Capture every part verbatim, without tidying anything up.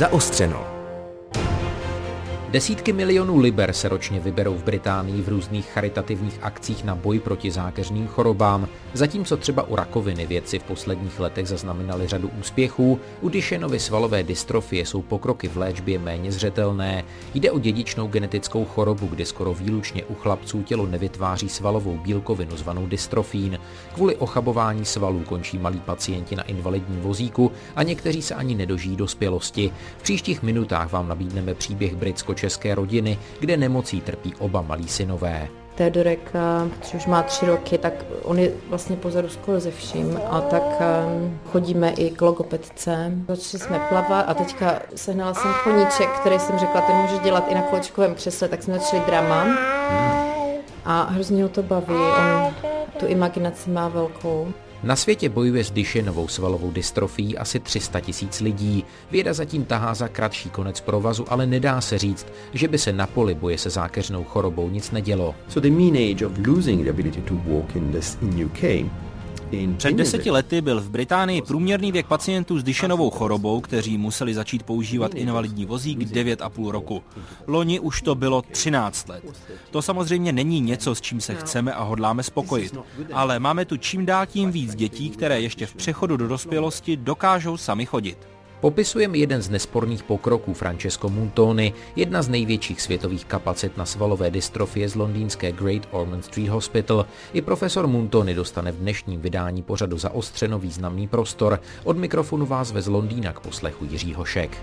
Zaostřeno. Desítky milionů liber se ročně vyberou v Británii v různých charitativních akcích na boj proti zákeřným chorobám, zatímco třeba u rakoviny vědci v posledních letech zaznamenali řadu úspěchů, u Duchennovy svalové dystrofie jsou pokroky v léčbě méně zřetelné. Jde o dědičnou genetickou chorobu, kdy skoro výlučně u chlapců tělo nevytváří svalovou bílkovinu zvanou dystrofín. Kvůli ochabování svalů končí malí pacienti na invalidním vozíku a někteří se ani nedožijí dospělosti. V příštích minutách vám nabídneme příběh britsko-české rodiny, kde nemocí trpí oba malí synové. Teodorek, když už má tři roky, tak on je vlastně pozadu skoro ze vším a tak chodíme i k logopedce. Začali jsme plavat a teďka sehnala jsem koníček, který jsem řekla, ten může dělat i na kolečkovém křesle, tak jsme začali drama a hrozně ho to baví, on tu imaginaci má velkou. Na světě bojuje s Duchennovou svalovou dystrofií asi tři sta tisíc lidí. Věda zatím tahá za kratší konec provazu, ale nedá se říct, že by se na poli boje se zákeřnou chorobou nic nedělo. So the mean age of losing the ability to walk in this in U K. Před deseti lety byl v Británii průměrný věk pacientů s Duchennovou chorobou, kteří museli začít používat invalidní vozík, devět a půl roku. Loni už to bylo třináct let. To samozřejmě není něco, s čím se chceme a hodláme spokojit, ale máme tu čím dál tím víc dětí, které ještě v přechodu do dospělosti dokážou sami chodit. Popisujeme jeden z nesporných pokroků Francesco Muntoni, jedna z největších světových kapacit na svalové dystrofie z londýnské Great Ormond Street Hospital. I profesor Muntoni dostane v dnešním vydání pořadu Zaostřeno významný prostor. Od mikrofonu vás ve z Londýna k poslechu Jiří Hošek.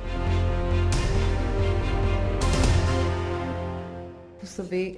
Působí.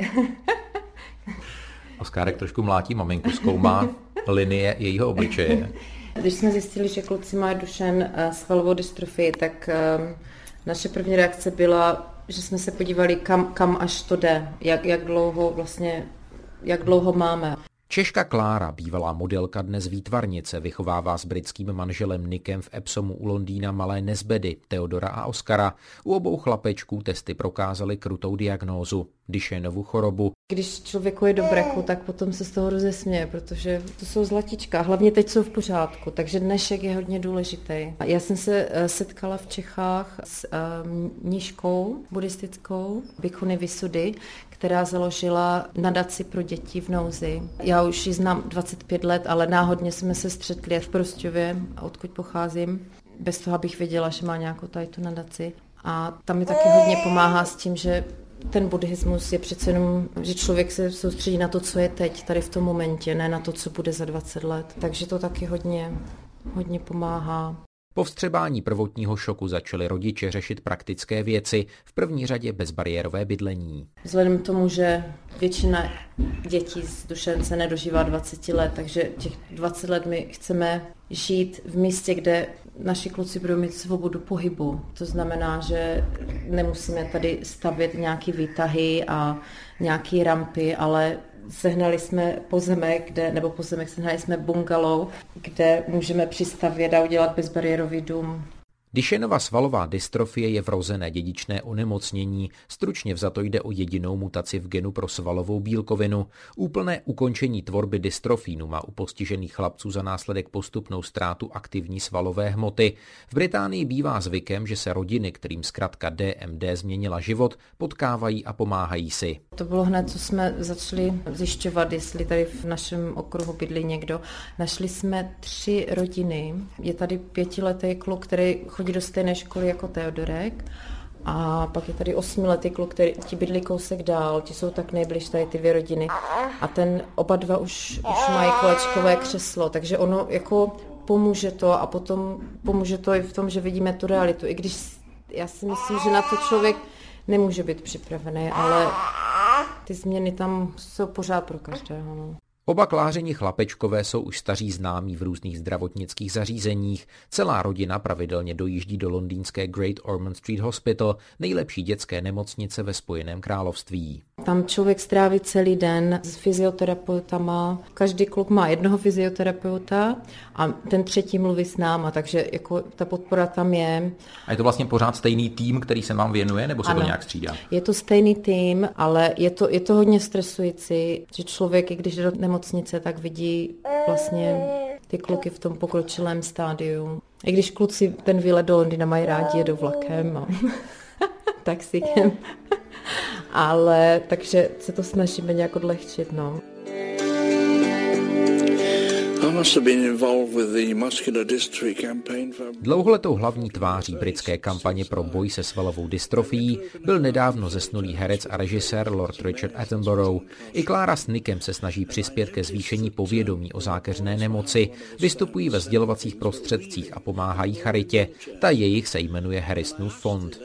Oskárek trošku mlátí maminku, zkoumá linie jejího obličeje. Když jsme zjistili, že kluci mají Dušen svalovou dystrofii, tak um, naše první reakce byla, že jsme se podívali, kam, kam až to jde, jak, jak dlouho vlastně, jak dlouho máme. Češka Klára, bývalá modelka, dnes výtvarnice, vychovává s britským manželem Nickem v Epsomu u Londýna malé nezbedy, Teodora a Oskara. U obou chlapečků testy prokázaly krutou diagnózu, Duchennovu chorobu. Když člověku je do breku, tak potom se z toho rozesměje, protože to jsou zlatička, hlavně teď jsou v pořádku, takže dnešek je hodně důležitý. Já jsem se setkala v Čechách s um, mníškou buddhistickou, Bhikkhuni Visuddhi, která založila nadaci pro děti v nouzi. Já už ji znám dvacet pět let, ale náhodně jsme se střetli v Prostějově, odkud pocházím, bez toho, abych věděla, že má nějakou tady tu nadaci. A tam mi taky hodně pomáhá s tím, že ten buddhismus je přece jenom, že člověk se soustředí na to, co je teď, tady v tom momentě, ne na to, co bude za dvacet let. Takže to taky hodně, hodně pomáhá. Po vstřebání prvotního šoku začali rodiče řešit praktické věci, v první řadě bezbariérové bydlení. Vzhledem k tomu, že většina dětí z Dušen se nedožívá dvacet let, takže těch dvacet let my chceme žít v místě, kde naši kluci budou mít svobodu pohybu. To znamená, že nemusíme tady stavět nějaké výtahy a nějaké rampy, ale sehnali jsme pozemek, kde, nebo pozemek, sehnali jsme bungalow, kde můžeme přistavět a udělat bezbariérový dům. Duchennova svalová dystrofie je vrozené dědičné onemocnění, stručně vzato jde o jedinou mutaci v genu pro svalovou bílkovinu. Úplné ukončení tvorby dystrofínu má u postižených chlapců za následek postupnou ztrátu aktivní svalové hmoty. V Británii bývá zvykem, že se rodiny, kterým zkratka D M D změnila život, potkávají a pomáhají si. To bylo hned, co jsme začali zjišťovat, jestli tady v našem okruhu bydlí někdo. Našli jsme tři rodiny. Je tady pětiletý kluk, který chodí do stejné školy jako Teodorek. A pak je tady osmiletý kluk, který ti bydlí kousek dál, ti jsou tak nejbliž tady ty dvě rodiny. A ten oba dva už, už mají kolečkové křeslo, takže ono jako pomůže to a potom pomůže to i v tom, že vidíme tu realitu. I když já si myslím, že na to člověk nemůže být připravený, ale ty změny tam jsou pořád pro každého. No. Oba Klářini chlapečkové jsou už staří známí v různých zdravotnických zařízeních. Celá rodina pravidelně dojíždí do londýnské Great Ormond Street Hospital, nejlepší dětské nemocnice ve Spojeném království. Tam člověk stráví celý den s fyzioterapeutama. Každý kluk má jednoho fyzioterapeuta a ten třetí mluví s náma, takže jako ta podpora tam je. A je to vlastně pořád stejný tým, který se vám věnuje, nebo se ano, to nějak střídá? Je to stejný tým, ale je to, je to hodně stresující, že člověk, i když jde do nemocnice, tak vidí vlastně ty kluky v tom pokročilém stádiu. I když kluci ten výlet do Londýna mají rádi, jedou vlakem a taxikem. Ale takže se to snažíme nějak odlehčit, no. Dlouholetou hlavní tváří britské kampaně pro boj se svalovou dystrofií byl nedávno zesnulý herec a režisér Lord Richard Attenborough. I Klára s Nickem se snaží přispět ke zvýšení povědomí o zákeřné nemoci, vystupují ve sdělovacích prostředcích a pomáhají charitě. Ta jejich se jmenuje Harrisonův fond.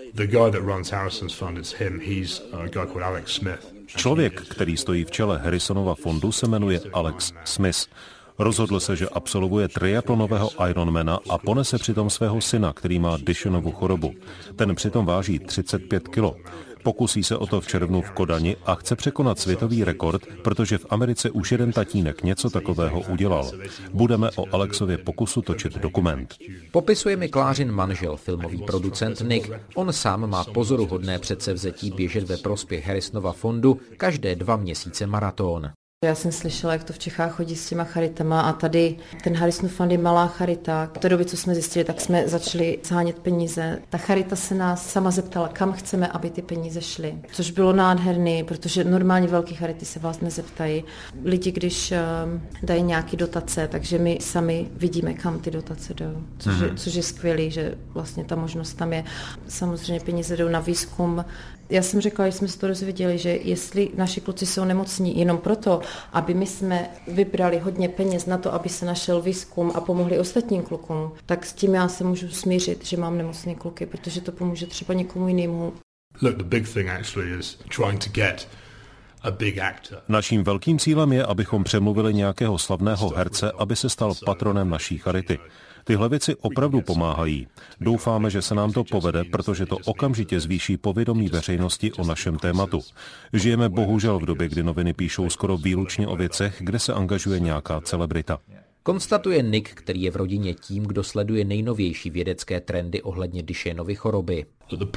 Člověk, který stojí v čele Harrisonova fondu, se jmenuje Alex Smith. Rozhodl se, že absolvuje triatlonového Ironmana a ponese přitom svého syna, který má Duchennovu chorobu. Ten přitom váží třicet pět kilo. Pokusí se o to v červnu v Kodani a chce překonat světový rekord, protože v Americe už jeden tatínek něco takového udělal. Budeme o Alexově pokusu točit dokument. Popisuje mi Klářin manžel, filmový producent Nick. On sám má pozoruhodné předsevzetí běžet ve prospěch Harrisonova fondu každé dva měsíce maraton. Já jsem slyšela, jak to v Čechách chodí s těma charitama a tady ten Harrisonův fond je malá charita. V té době, co jsme zjistili, tak jsme začali shánět peníze. Ta charita se nás sama zeptala, kam chceme, aby ty peníze šly. Což bylo nádherný, protože normálně velké charity se vás nezeptají. Lidi, když uh, dají nějaké dotace, takže my sami vidíme, kam ty dotace jdou. Což, mm-hmm. je, což je skvělý, že vlastně ta možnost tam je. Samozřejmě peníze jdou na výzkum. Já jsem řekla, že jsme se to dozvěděli, že jestli naši kluci jsou nemocní jenom proto, aby my jsme vybrali hodně peněz na to, aby se našel výzkum a pomohli ostatním klukům, tak s tím já se můžu smířit, že mám nemocné kluky, protože to pomůže třeba někomu jinému. Look, the big thing actually is trying to get a big actor. Naším velkým cílem je, abychom přemluvili nějakého slavného herce, aby se stal patronem naší charity. Tyhle věci opravdu pomáhají. Doufáme, že se nám to povede, protože to okamžitě zvýší povědomí veřejnosti o našem tématu. Žijeme bohužel v době, kdy noviny píšou skoro výlučně o věcech, kde se angažuje nějaká celebrita. Konstatuje Nick, který je v rodině tím, kdo sleduje nejnovější vědecké trendy ohledně Duchennovy choroby.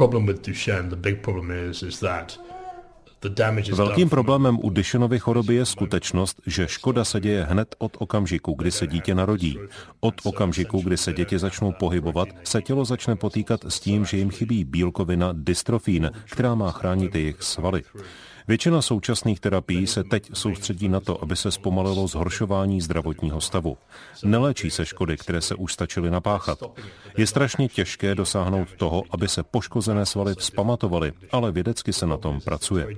Velkým problémem u Duchennovy choroby je skutečnost, že škoda se děje hned od okamžiku, kdy se dítě narodí. Od okamžiku, kdy se děti začnou pohybovat, se tělo začne potýkat s tím, že jim chybí bílkovina dystrofín, která má chránit jejich svaly. Většina současných terapií se teď soustředí na to, aby se zpomalilo zhoršování zdravotního stavu. Neléčí se škody, které se už stačily napáchat. Je strašně těžké dosáhnout toho, aby se poškozené svaly vzpamatovaly, ale vědecky se na tom pracuje.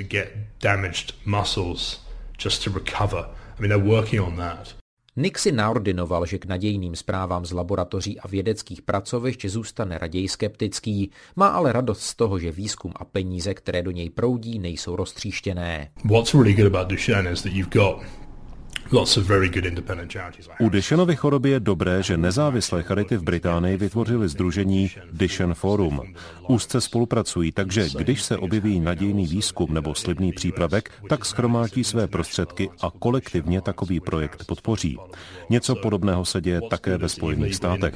Nick si naordinoval, že k nadějným zprávám z laboratoří a vědeckých pracovišť zůstane raději skeptický. Má ale radost z toho, že výzkum a peníze, které do něj proudí, nejsou roztříštěné. U Duchennovy choroby je dobré, že nezávislé charity v Británii vytvořily sdružení Duchenne Forum. Úzce spolupracují, takže když se objeví nadějný výzkum nebo slibný přípravek, tak shromáždí své prostředky a kolektivně takový projekt podpoří. Něco podobného se děje také ve Spojených státech.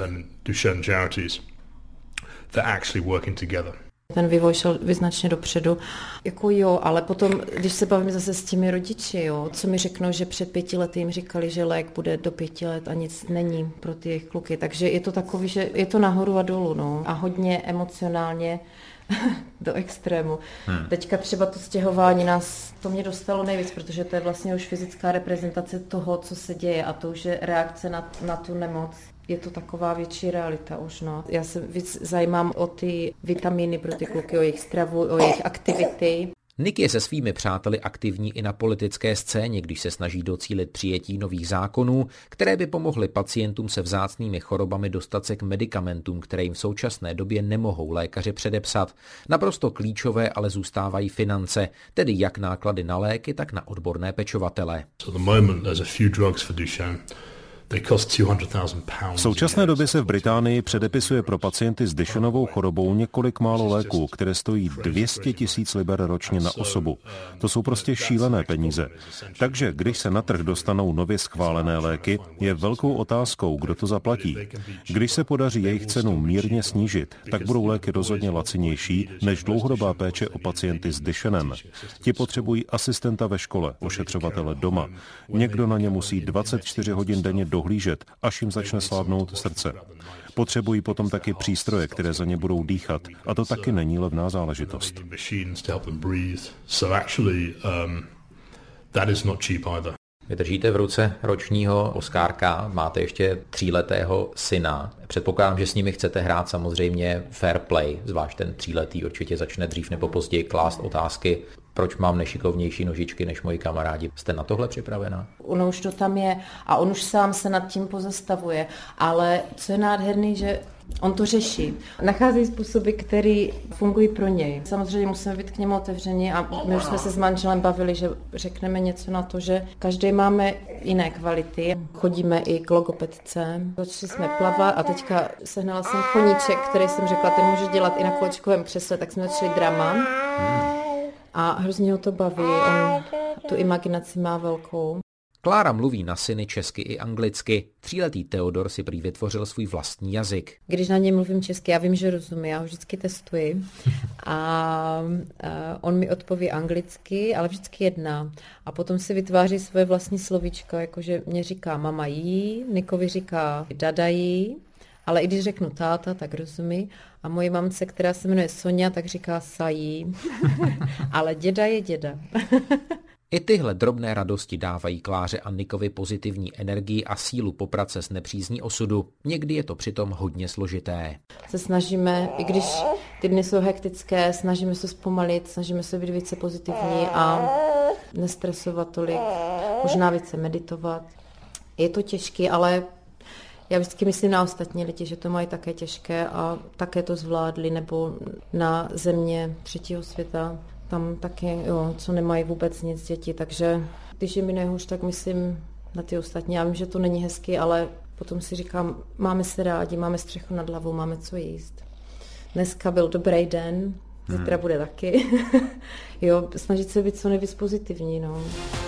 Ten vývoj šel vyznačně dopředu. Jako jo, ale potom, když se bavím zase s těmi rodiči, jo, co mi řeknou, že před pěti lety jim říkali, že lék bude do pěti let a nic není pro ty jejich kluky. Takže je to takový, že je to nahoru a dolů, no. A hodně emocionálně do extrému. Hmm. Teďka třeba to stěhování nás, to mě dostalo nejvíc, protože to je vlastně už fyzická reprezentace toho, co se děje a to už je reakce na, na tu nemoc. Je to taková větší realita už, no. Já se víc zajímám o ty vitamíny pro ty kluky, o jejich stravu, o jejich aktivity. Nick je se svými přáteli aktivní i na politické scéně, když se snaží docílit přijetí nových zákonů, které by pomohly pacientům se vzácnými chorobami dostat se k medicamentům, které jim v současné době nemohou lékaři předepsat. Naprosto klíčové ale zůstávají finance, tedy jak náklady na léky, tak na odborné pečovatele. V současné době se v Británii předepisuje pro pacienty s Duchennovou chorobou několik málo léků, které stojí dvě stě tisíc liber ročně na osobu. To jsou prostě šílené peníze. Takže když se na trh dostanou nově schválené léky, je velkou otázkou, kdo to zaplatí. Když se podaří jejich cenu mírně snížit, tak budou léky rozhodně lacinější než dlouhodobá péče o pacienty s Duchennem. Ti potřebují asistenta ve škole, ošetřovatele doma. Někdo na ně musí dvacet čtyři hodin denně dohlížet dohlížet, až jim začne slábnout srdce. Potřebují potom taky přístroje, které za ně budou dýchat, a to taky není levná záležitost. Vy držíte v ruce ročního Oskárka, máte ještě tříletého syna. Předpokládám, že s nimi chcete hrát samozřejmě fair play, zvlášť ten tříletý určitě začne dřív nebo později klást otázky, proč mám nešikovnější nožičky než moji kamarádi. Jste na tohle připravená? Ono už to tam je a on už sám se nad tím pozastavuje, ale co je nádherný, že on to řeší. Nachází způsoby, které fungují pro něj. Samozřejmě musíme být k němu otevření a my už jsme se s manželem bavili, že řekneme něco na to, že každý máme jiné kvality. Chodíme i k logopedce. Začali jsme plavat a teďka sehnala jsem koníček, který jsem řekla, ten může dělat i na kolečkovém křesle, tak jsme začali drama. A hrozně ho to baví, on tu imaginaci má velkou. Klára mluví na syny česky i anglicky. Tříletý Theodor si prý vytvořil svůj vlastní jazyk. Když na něj mluvím česky, já vím, že rozumí, já ho vždycky testuji. A, a on mi odpoví anglicky, ale vždycky jedná. A potom si vytváří svoje vlastní slovíčka, jakože mě říká mama jí, Nikovi říká dada jí, ale i když řeknu táta, tak rozumí. A moje mamce, která se jmenuje Sonja, tak říká sají. Ale děda je děda. I tyhle drobné radosti dávají Kláře a Nikovi pozitivní energii a sílu poprat se s nepřízní osudu. Někdy je to přitom hodně složité. Se snažíme, i když ty dny jsou hektické, snažíme se zpomalit, snažíme se být více pozitivní a nestresovat tolik, možná více meditovat. Je to těžké, ale já vždycky myslím na ostatní lidi, že to mají také těžké a také to zvládli, nebo na země třetího světa. Tam taky, jo, co nemají vůbec nic děti, takže když je mi nejhůř, tak myslím na ty ostatní. Já vím, že to není hezky, ale potom si říkám, máme se rádi, máme střechu nad hlavou, máme co jíst. Dneska byl dobrý den, zítra hmm. bude taky. Jo, snažit se být co nejvíc pozitivní, no.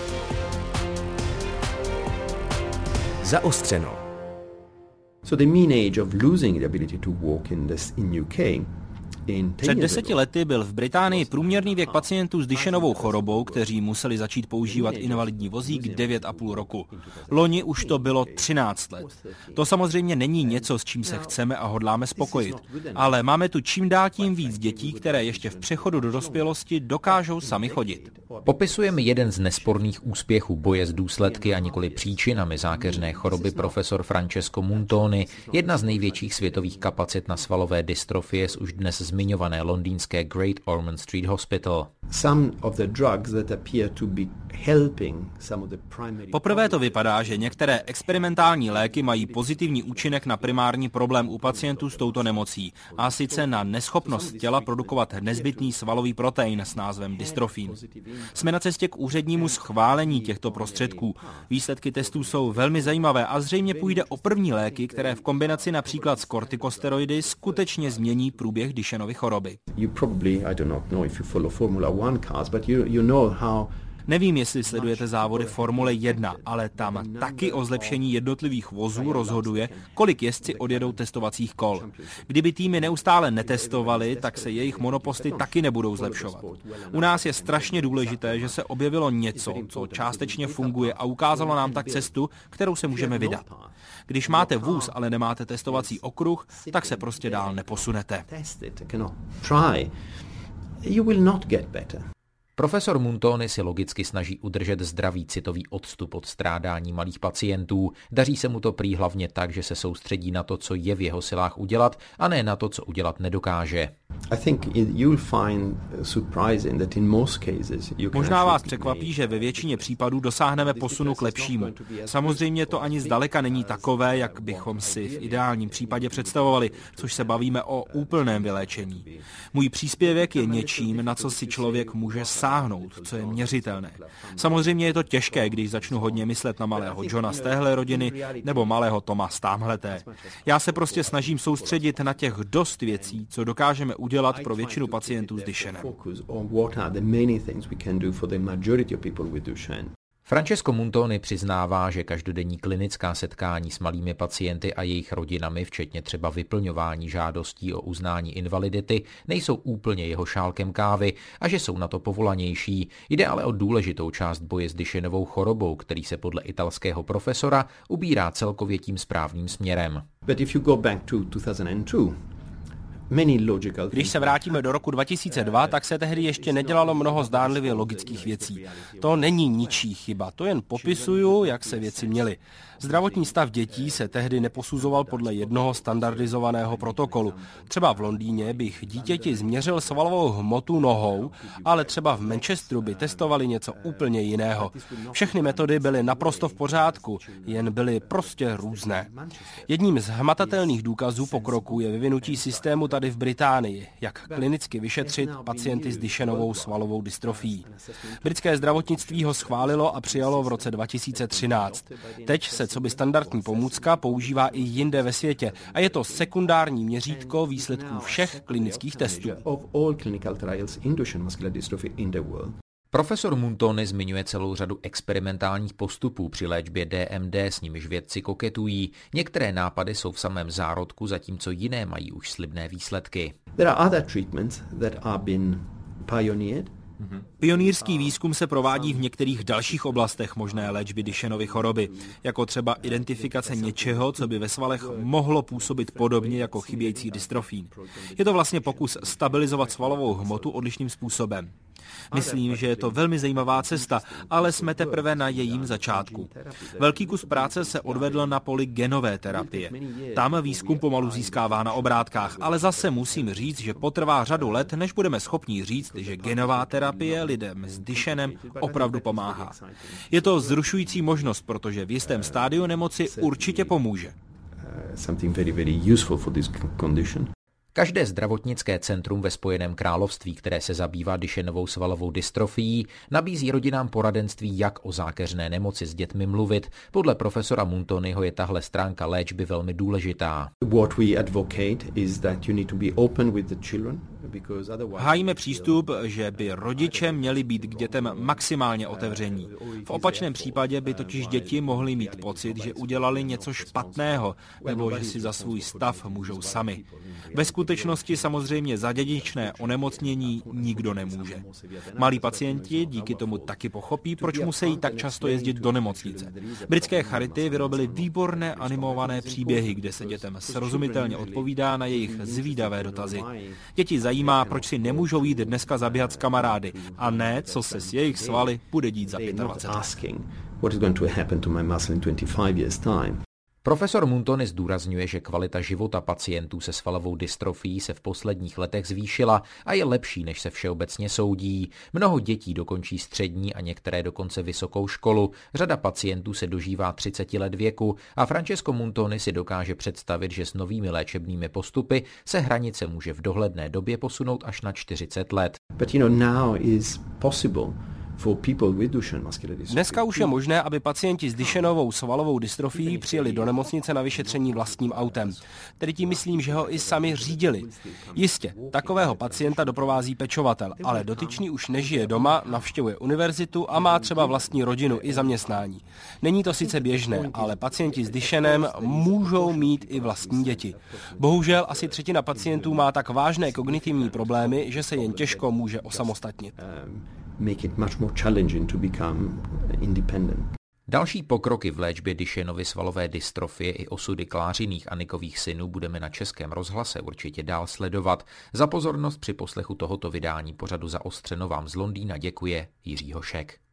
Zaostřeno. So the mean age of losing the ability to walk in this in U K. Před deseti lety byl v Británii průměrný věk pacientů s Duchennovou chorobou, kteří museli začít používat invalidní vozík, devět a půl roku. Loni už to bylo třináct let. To samozřejmě není něco, s čím se chceme a hodláme spokojit, ale máme tu čím dál tím víc dětí, které ještě v přechodu do dospělosti dokážou sami chodit. Popisujeme jeden z nesporných úspěchů boje s důsledky a nikoli příčinami zákeřné choroby profesor Francesco Muntoni, jedna z největších světových kapacit na svalové dystrofie z už dnes zmiňované londýnské Great Ormond Street Hospital. Poprvé to vypadá, že některé experimentální léky mají pozitivní účinek na primární problém u pacientů s touto nemocí, a sice na neschopnost těla produkovat nezbytný svalový protein s názvem dystrofín. Jsme na cestě k úřednímu schválení těchto prostředků. Výsledky testů jsou velmi zajímavé a zřejmě půjde o první léky, které v kombinaci například s kortikosteroidy skutečně změní průběh Duchennovy choroby. Nevím, jestli sledujete závody Formule jedna, ale tam taky o zlepšení jednotlivých vozů rozhoduje, kolik jezdci odjedou testovacích kol. Kdyby týmy neustále netestovali, tak se jejich monoposty taky nebudou zlepšovat. U nás je strašně důležité, že se objevilo něco, co částečně funguje a ukázalo nám tak cestu, kterou se můžeme vydat. Když máte vůz, ale nemáte testovací okruh, tak se prostě dál neposunete. Profesor Muntoni si logicky snaží udržet zdravý citový odstup od strádání malých pacientů. Daří se mu to prý hlavně tak, že se soustředí na to, co je v jeho silách udělat, a ne na to, co udělat nedokáže. Možná vás překvapí, že ve většině případů dosáhneme posunu k lepšímu. Samozřejmě to ani zdaleka není takové, jak bychom si v ideálním případě představovali, což se bavíme o úplném vyléčení. Můj příspěvek je něčím, na co si člověk může sáhnout, co je měřitelné. Samozřejmě je to těžké, když začnu hodně myslet na malého Johna z téhle rodiny nebo malého Toma z támhleté. Já se prostě snažím soustředit na těch dost věcí, co dokážeme udělat pro většinu pacientů s Duchennem. Francesco Muntoni přiznává, že každodenní klinická setkání s malými pacienty a jejich rodinami, včetně třeba vyplňování žádostí o uznání invalidity, nejsou úplně jeho šálkem kávy a že jsou na to povolanější. Jde ale o důležitou část boje s Duchennovou chorobou, který se podle italského profesora ubírá celkově tím správným směrem. But if you go back to two thousand two, když se vrátíme do roku dva tisíce dva, tak se tehdy ještě nedělalo mnoho zdánlivě logických věcí. To není ničí chyba, to jen popisuju, jak se věci měly. Zdravotní stav dětí se tehdy neposuzoval podle jednoho standardizovaného protokolu. Třeba v Londýně bych dítěti změřil svalovou hmotu nohou, ale třeba v Manchesteru by testovali něco úplně jiného. Všechny metody byly naprosto v pořádku, jen byly prostě různé. Jedním z hmatatelných důkazů pokroku je vyvinutí systému tady v Británii, jak klinicky vyšetřit pacienty s Duchennovou svalovou dystrofií. Britské zdravotnictví ho schválilo a přijalo v roce dva tisíce třináct. Teď se coby standardní pomůcka používá i jinde ve světě a je to sekundární měřítko výsledků všech klinických testů. Profesor Muntoni zmiňuje celou řadu experimentálních postupů při léčbě D M D, s nimiž vědci koketují. Některé nápady jsou v samém zárodku, zatímco jiné mají už slibné výsledky. There are other treatments that are been pioneered. Pionýrský výzkum se provádí v některých dalších oblastech možné léčby Duchennovy choroby, jako třeba identifikace něčeho, co by ve svalech mohlo působit podobně jako chybějící dystrofín. Je to vlastně pokus stabilizovat svalovou hmotu odlišným způsobem. Myslím, že je to velmi zajímavá cesta, ale jsme teprve na jejím začátku. Velký kus práce se odvedl na poli genové terapie. Tam výzkum pomalu získává na obrátkách, ale zase musím říct, že potrvá řadu let, než budeme schopni říct, že genová terapie lidem s Duchennem opravdu pomáhá. Je to vzrušující možnost, protože v jistém stádiu nemoci určitě pomůže. Každé zdravotnické centrum ve Spojeném království, které se zabývá Duchennovou svalovou dystrofií, nabízí rodinám poradenství, jak o zákeřné nemoci s dětmi mluvit. Podle profesora Muntoniho je tahle stránka léčby velmi důležitá. Hájíme přístup, že by rodiče měli být k dětem maximálně otevření. V opačném případě by totiž děti mohly mít pocit, že udělali něco špatného, nebo že si za svůj stav můžou sami. Ve skutečnosti samozřejmě za dědičné onemocnění nikdo nemůže. Malí pacienti díky tomu taky pochopí, proč musí tak často jezdit do nemocnice. Britské charity vyrobily výborné animované příběhy, kde se dětem srozumitelně odpovídá na jejich zvídavé dotazy. Děti zajímá, proč si nemůžou jít dneska zaběhat s kamarády, a ne, co se s jejich svaly bude dít za dvacet pět let. Profesor Muntoni zdůrazňuje, že kvalita života pacientů se svalovou dystrofií se v posledních letech zvýšila a je lepší, než se všeobecně soudí. Mnoho dětí dokončí střední a některé dokonce vysokou školu. Řada pacientů se dožívá třicet let věku a Francesco Muntoni si dokáže představit, že s novými léčebnými postupy se hranice může v dohledné době posunout až na čtyřicet let. But you know, now is possible. Dneska už je možné, aby pacienti s Duchennovou svalovou dystrofií přijeli do nemocnice na vyšetření vlastním autem. Tedy tím myslím, že ho i sami řídili. Jistě, takového pacienta doprovází pečovatel, ale dotyčný už nežije doma, navštěvuje univerzitu a má třeba vlastní rodinu i zaměstnání. Není to sice běžné, ale pacienti s Duchennem můžou mít i vlastní děti. Bohužel asi třetina pacientů má tak vážné kognitivní problémy, že se jen těžko může osamostatnit. Make it much more challenging to become independent. Další pokroky v léčbě Duchennovy svalové dystrofie i osudy Klářiných a Nikových synů budeme na Českém rozhlase určitě dál sledovat. Za pozornost při poslechu tohoto vydání pořadu Zaostřeno vám z Londýna děkuje Jiří Hošek.